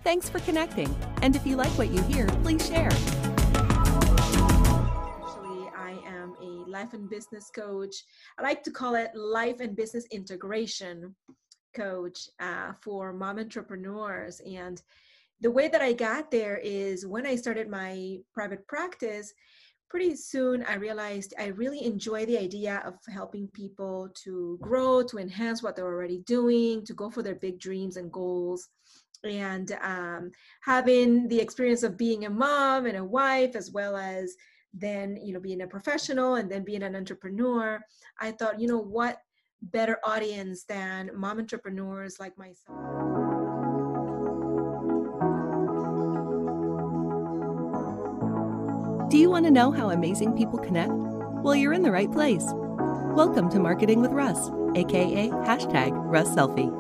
Thanks for connecting. And if you like what you hear, please share. Actually, I am a life and business coach. I like to call it life and business integration coach for mom entrepreneurs. And the way that I got there is when I started my private practice, pretty soon I realized I really enjoy the idea of helping people to grow, to enhance what they're already doing, to go for their big dreams and goals. And having the experience of being a mom and a wife, as well as then, being a professional and then being an entrepreneur, I thought, what better audience than mom entrepreneurs like myself. Do you want to know how amazing people connect? Well, you're in the right place. Welcome to Marketing with Russ, aka #RussSelfie.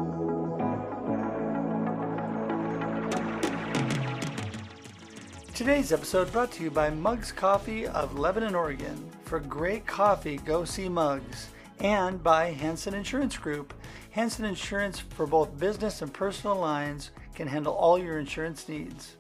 Today's episode brought to you by Mugs Coffee of Lebanon, Oregon. For great coffee, go see Mugs. And by Hansen Insurance Group. Hansen Insurance for both business and personal lines can handle all your insurance needs.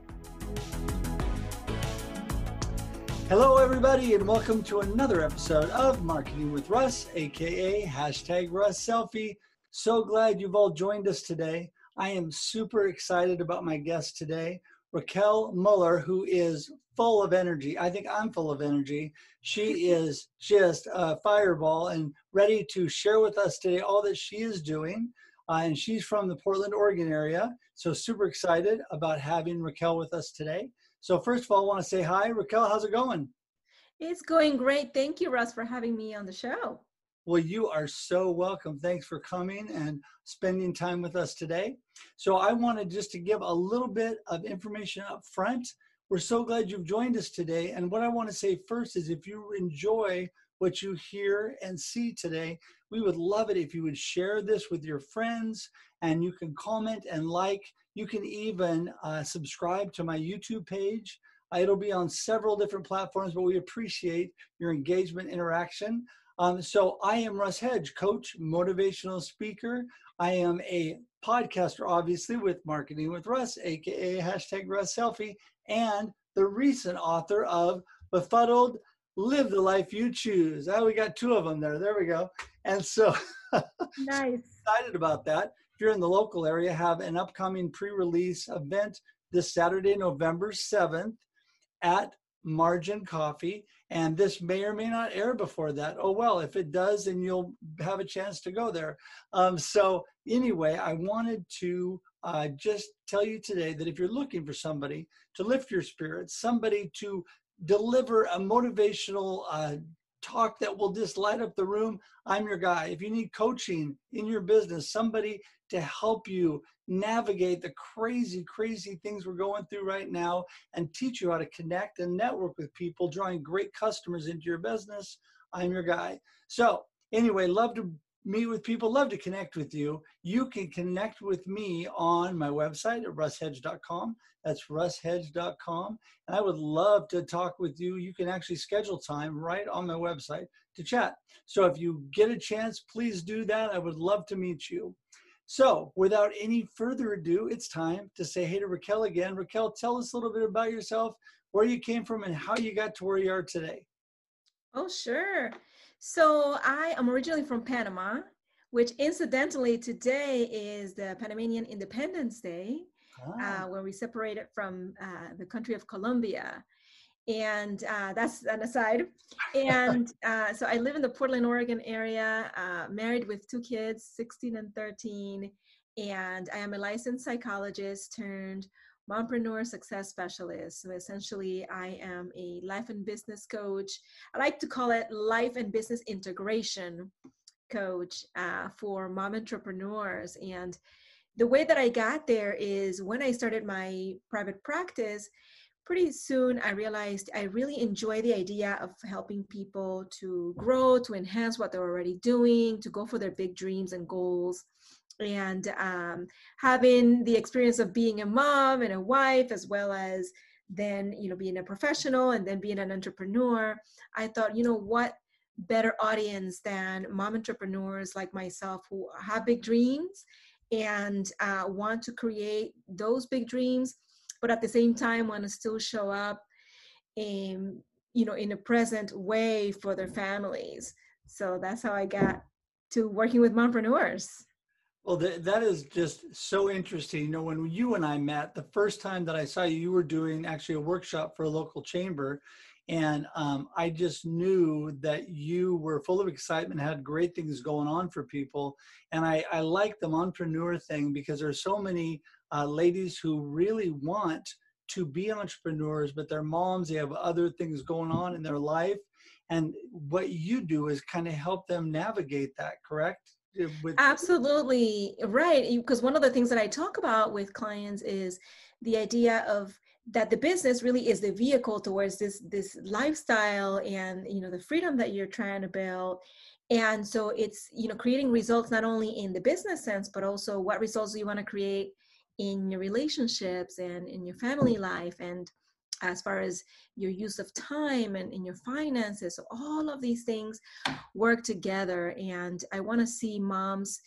Hello everybody and welcome to another episode of Marketing with Russ, aka #RussSelfie. So glad you've all joined us today. I am super excited about my guest today, Raquel Muller, who is full of energy. I think I'm full of energy. She is just a fireball and ready to share with us today all that she is doing. And she's from the Portland, Oregon area. So super excited about having Raquel with us today. So first of all, I want to say hi. Raquel, how's it going? It's going great. Thank you, Russ, for having me on the show. Well, you are so welcome. Thanks for coming and spending time with us today. So I wanted just to give a little bit of information up front. We're so glad you've joined us today. And what I want to say first is if you enjoy what you hear and see today, we would love it if you would share this with your friends, and you can comment and like. You can even subscribe to my YouTube page. It'll be on several different platforms, but we appreciate your engagement, interaction. So I am Russ Hedge, coach, motivational speaker. I am a podcaster, obviously, with Marketing with Russ, aka #RussSelfie, and the recent author of Befuddled, Live the Life You Choose. Oh, we got two of them there. There we go. And so Nice. excited about that. If you're in the local area, have an upcoming pre-release event this Saturday, November 7th at Margin Coffee. And this may or may not air before that. Oh, well, if it does, then you'll have a chance to go there. So anyway, I wanted to just tell you today that if you're looking for somebody to lift your spirits, somebody to deliver a motivational talk that will just light up the room, I'm your guy. If you need coaching in your business, somebody to help you navigate the crazy, crazy things we're going through right now and teach you how to connect and network with people, drawing great customers into your business, I'm your guy. So anyway, love to meet with people, love to connect with you. You can connect with me on my website at russhedge.com. That's russhedge.com. And I would love to talk with you. You can actually schedule time right on my website to chat. So if you get a chance, please do that. I would love to meet you. So without any further ado, it's time to say hey to Raquel again. Raquel, tell us a little bit about yourself, where you came from, and how you got to where you are today. Oh, sure. So I am originally from Panama, which incidentally today is the Panamanian Independence Day, where we separated from the country of Colombia. And that's an aside. And so I live in the Portland, Oregon area, married with two kids, 16 and 13. And I am a licensed psychologist turned mompreneur success specialist. So essentially, I am a life and business coach. I like to call it life and business integration coach for mom entrepreneurs. And the way that I got there is when I started my private practice, pretty soon I realized I really enjoy the idea of helping people to grow, to enhance what they're already doing, to go for their big dreams and goals. And having the experience of being a mom and a wife, as well as then, being a professional and then being an entrepreneur, I thought, what better audience than mom entrepreneurs like myself who have big dreams and want to create those big dreams, but at the same time want to still show up in, in a present way for their families. So that's how I got to working with mompreneurs. Well, that is just so interesting. When you and I met, the first time that I saw you, you were doing actually a workshop for a local chamber. And I just knew that you were full of excitement, had great things going on for people. And I like the mompreneur thing because there's so many ladies who really want to be entrepreneurs, but they're moms, they have other things going on in their life. And what you do is kind of help them navigate that, correct? Absolutely right. Because one of the things that I talk about with clients is the idea of that the business really is the vehicle towards this lifestyle and the freedom that you're trying to build. And so it's creating results not only in the business sense, but also what results do you want to create in your relationships and in your family life, and as far as your use of time and in your finances. So all of these things work together. And I want to see moms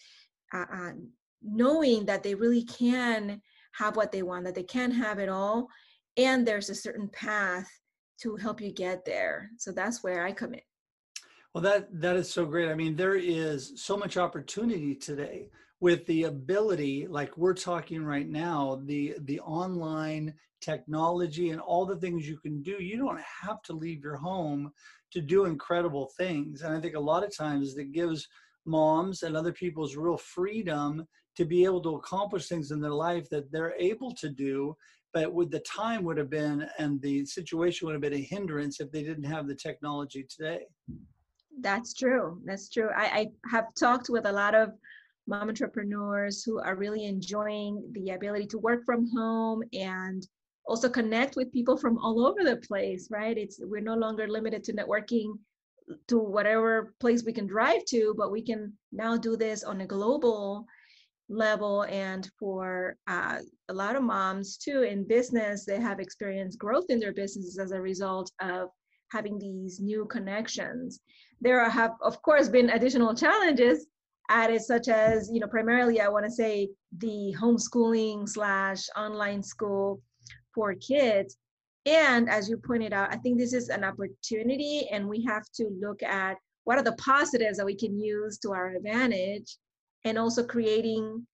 knowing that they really can have what they want, that they can have it all. And there's a certain path to help you get there. So that's where I come in. Well, that is so great. I mean, there is so much opportunity today with the ability, like we're talking right now, the online technology and all the things you can do. You don't have to leave your home to do incredible things. And I think a lot of times that gives moms and other people's real freedom to be able to accomplish things in their life that they're able to do. But with the time would have been, and the situation would have been a hindrance if they didn't have the technology today. That's true. That's true. I have talked with a lot of mom entrepreneurs who are really enjoying the ability to work from home and also connect with people from all over the place, right? We're no longer limited to networking to whatever place we can drive to, but we can now do this on a global level. And for a lot of moms too in business, they have experienced growth in their businesses as a result of having these new connections. There have, of course, been additional challenges added, such as, primarily I want to say the homeschooling / online school for kids. And as you pointed out, I think this is an opportunity, and we have to look at what are the positives that we can use to our advantage, and also creating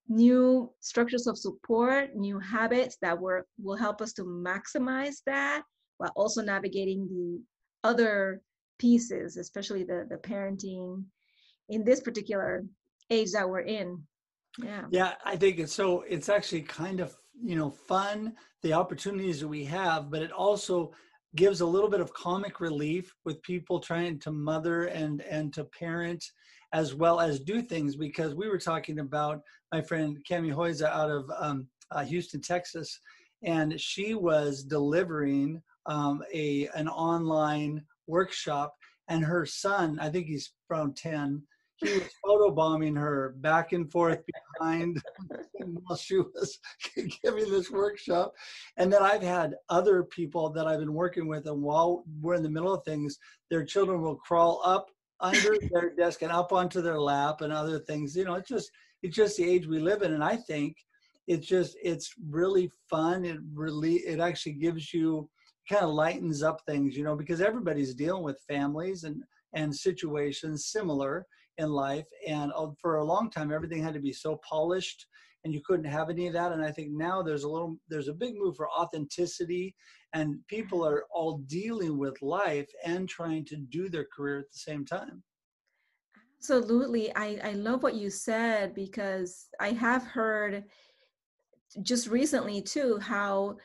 new structures of support, new habits that will help us to maximize that, while also navigating the other pieces, especially the parenting in this particular age that we're in. Yeah, I think it's actually kind of, fun, the opportunities that we have, but it also gives a little bit of comic relief with people trying to mother and to parent as well as do things, because we were talking about my friend Cami Hoyza out of Houston, Texas, and she was delivering an online workshop, and her son, I think he's around 10, he was photobombing her back and forth behind while she was giving this workshop. And then I've had other people that I've been working with, and while we're in the middle of things, their children will crawl up under their desk and up onto their lap and other things. It's just the age we live in. And I think it's really fun. It actually gives you, kind of lightens up things, because everybody's dealing with families and situations similar in life. And for a long time, everything had to be so polished and you couldn't have any of that. And I think now there's a big move for authenticity, and people are all dealing with life and trying to do their career at the same time. Absolutely. I love what you said, because I have heard just recently too, how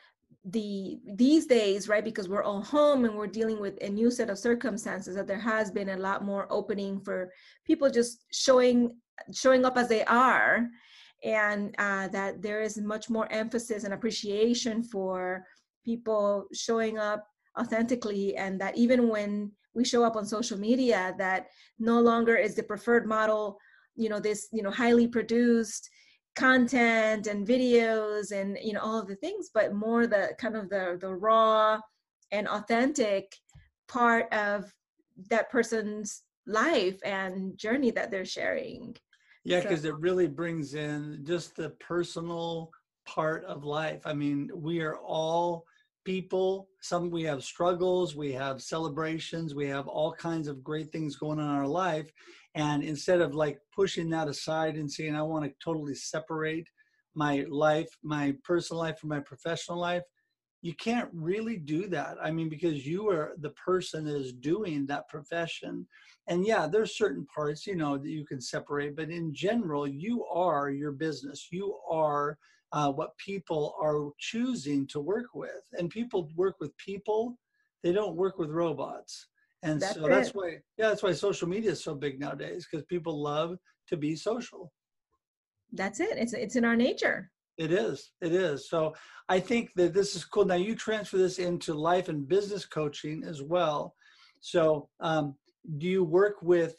these days, right, because we're all home and we're dealing with a new set of circumstances, that there has been a lot more opening for people just showing up as they are, and that there is much more emphasis and appreciation for people showing up authentically, and that even when we show up on social media, that no longer is the preferred model, this highly produced content and videos and all of the things, but more the kind of the raw and authentic part of that person's life and journey that they're sharing. Yeah, So because it really brings in just the personal part of life. I mean, we are all people. Some we have struggles, we have celebrations, we have all kinds of great things going on in our life. And instead of like pushing that aside and saying, I want to totally separate my life, my personal life from my professional life, you can't really do that. I mean, because you are the person that is doing that profession. And yeah, there's certain parts, you know, that you can separate, but in general, you are your business. You are what people are choosing to work with. And people work with people, they don't work with robots. And that's so that's it. why, yeah, that's why social media is so big nowadays, because people love to be social. That's it. It's in our nature. It is. It is. So I think that this is cool. Now you transfer this into life and business coaching as well. So do you work with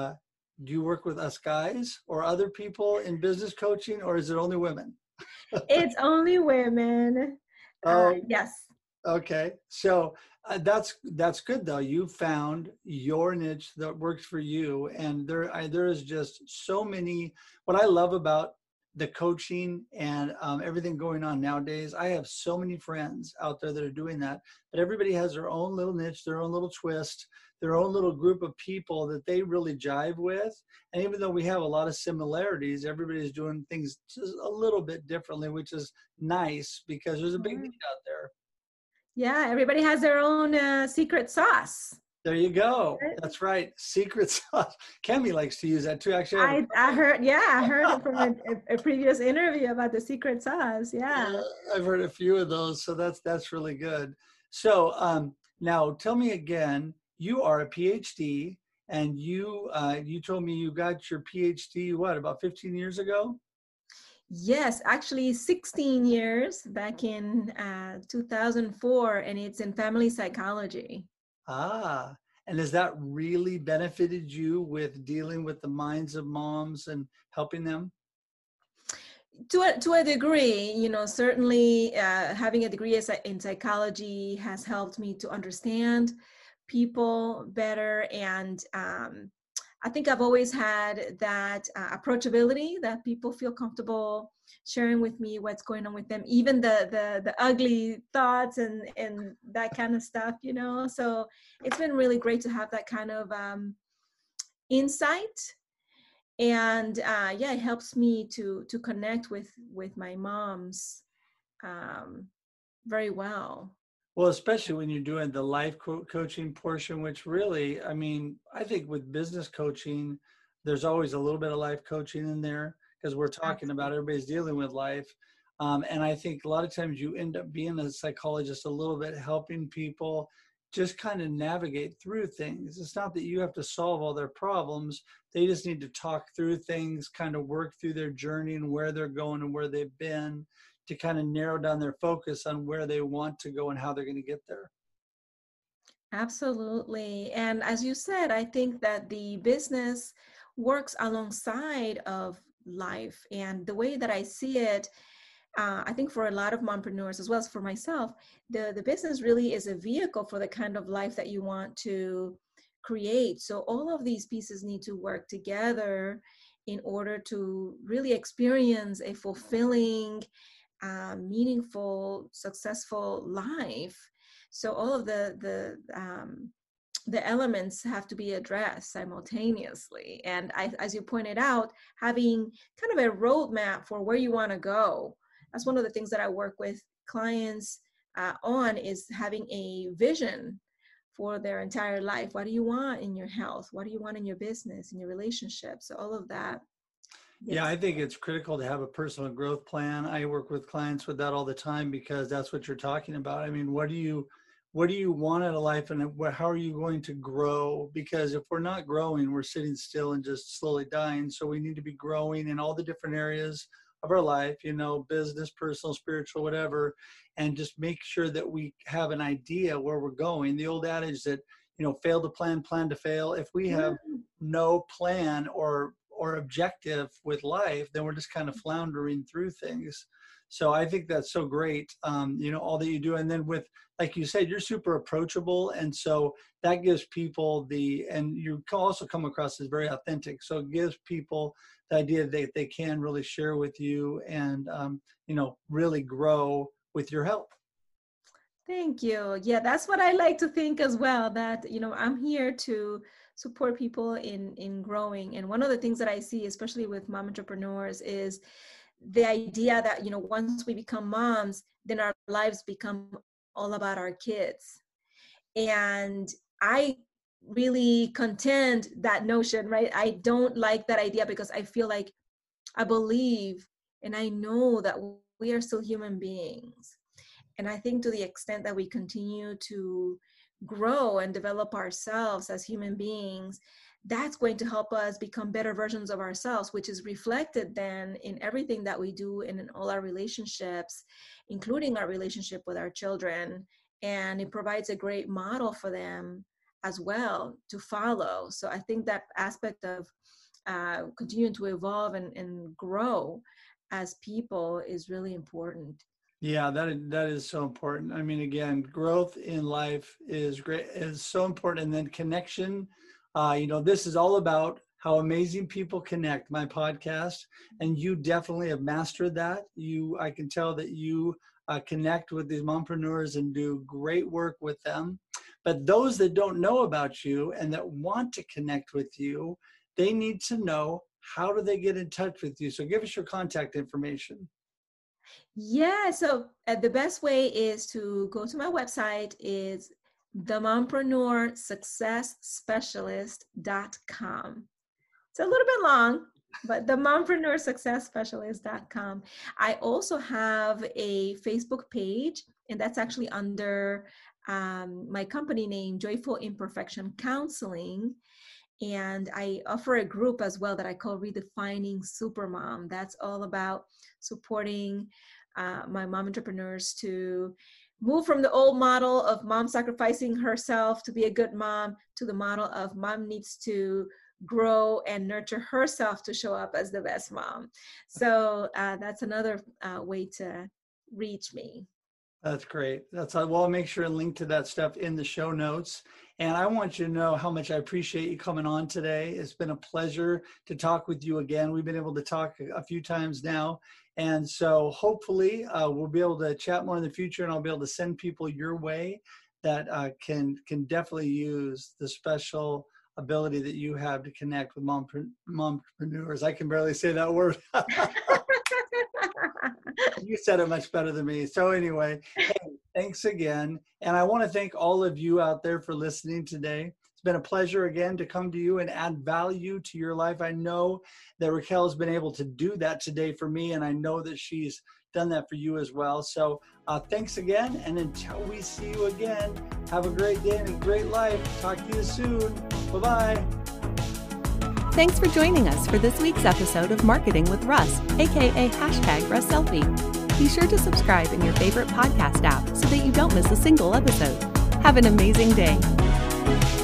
us guys or other people in business coaching, or is it only women? It's only women. Oh, Yes. okay. So that's good though. You found your niche that works for you, and there is just so many. What I love about the coaching and everything going on nowadays, I have so many friends out there that are doing that. But everybody has their own little niche, their own little twist, their own little group of people that they really jive with. And even though we have a lot of similarities, everybody's doing things just a little bit differently, which is nice because there's a big need out there. Yeah, everybody has their own secret sauce. There you go. Right? That's right. Secret sauce. Cami likes to use that too. Actually, I have I heard, yeah, I heard it from a previous interview about the secret sauce. Yeah. I've heard a few of those, so that's really good. So now tell me again. You are a PhD, and you told me you got your PhD what, about 15 years ago? Yes, actually 16 years back in 2004, and it's in family psychology. Ah, and has that really benefited you with dealing with the minds of moms and helping them? To a degree, you know, certainly having a degree in psychology has helped me to understand people better. And I think I've always had that approachability, that people feel comfortable sharing with me what's going on with them, even the ugly thoughts and that kind of stuff, you know. So it's been really great to have that kind of insight. And yeah, it helps me to connect with my moms um, very well. Well, especially when you're doing the life coaching portion, which really, I mean, I think with business coaching, there's always a little bit of life coaching in there because we're talking about everybody's dealing with life. And I think a lot of times you end up being a psychologist a little bit, helping people just kind of navigate through things. It's not that you have to solve all their problems. They just need to talk through things, kind of work through their journey and where they're going and where they've been, to kind of narrow down their focus on where they want to go and how they're going to get there. Absolutely. And as you said, I think that the business works alongside of life. And the way that I see it, I think for a lot of mompreneurs, as well as for myself, the business really is a vehicle for the kind of life that you want to create. So all of these pieces need to work together in order to really experience a fulfilling, meaningful, successful life. So all of the elements have to be addressed simultaneously. And as you pointed out, having kind of a roadmap for where you want to go. That's one of the things that I work with clients on, is having a vision for their entire life. What do you want in your health? What do you want in your business, in your relationships? So all of that. Yes. Yeah, I think it's critical to have a personal growth plan. I work with clients with that all the time because that's what you're talking about. I mean, what do you want out of life, and how are you going to grow? Because if we're not growing, we're sitting still and just slowly dying. So we need to be growing in all the different areas of our life, you know, business, personal, spiritual, whatever, and just make sure that we have an idea where we're going. The old adage that, you know, fail to plan, plan to fail. If we have no plan or objective with life, then we're just kind of floundering through things. So I think that's so great, all that you do. And then with, like you said, you're super approachable. And so that gives people and you also come across as very authentic. So it gives people the idea that they can really share with you and, really grow with your help. Thank you. Yeah, that's what I like to think as well, that, I'm here to support people in growing. And one of the things that I see, especially with mom entrepreneurs, is the idea that, once we become moms, then our lives become all about our kids. And I really contend that notion, right? I don't like that idea because I feel like I believe and I know that we are still human beings. And I think to the extent that we continue to grow and develop ourselves as human beings, that's going to help us become better versions of ourselves, which is reflected then in everything that we do and in all our relationships, including our relationship with our children. And it provides a great model for them as well to follow. So I think that aspect of continuing to evolve and grow as people is really important. Yeah, that is so important. I mean, again, growth in life is so important. And then connection, this is all about how amazing people connect, my podcast. And you definitely have mastered that. I can tell that you connect with these mompreneurs and do great work with them. But those that don't know about you and that want to connect with you, they need to know, how do they get in touch with you? So give us your contact information. Yeah, so the best way is to go to my website. Is themompreneursuccessspecialist.com. It's a little bit long, but themompreneursuccessspecialist.com. I also have a Facebook page, and that's actually under my company name, Joyful Imperfection Counseling. And I offer a group as well that I call Redefining Supermom. That's all about supporting my mom entrepreneurs to move from the old model of mom sacrificing herself to be a good mom to the model of mom needs to grow and nurture herself to show up as the best mom. So that's another way to reach me. That's great. I'll make sure and link to that stuff in the show notes. And I want you to know how much I appreciate you coming on today. It's been a pleasure to talk with you again. We've been able to talk a few times now. And so hopefully we'll be able to chat more in the future, and I'll be able to send people your way that can definitely use the special ability that you have to connect with mompreneurs. I can barely say that word. You said it much better than me. So anyway, hey, thanks again. And I want to thank all of you out there for listening today. It's been a pleasure again to come to you and add value to your life. I know that Raquel has been able to do that today for me, and I know that she's done that for you as well. So thanks again. And until we see you again, have a great day and a great life. Talk to you soon. Bye-bye. Thanks for joining us for this week's episode of Marketing with Russ, aka #RussSelfie. Be sure to subscribe in your favorite podcast app so that you don't miss a single episode. Have an amazing day.